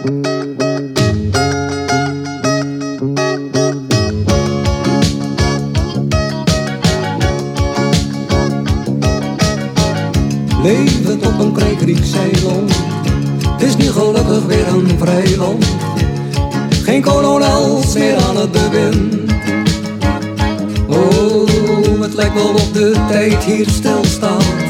Levend op een krijgrieks eiland, het is nu gelukkig weer een vrij land. Geen kolonels meer aan het bewind. Oh, het lijkt wel op de tijd hier stilstaat.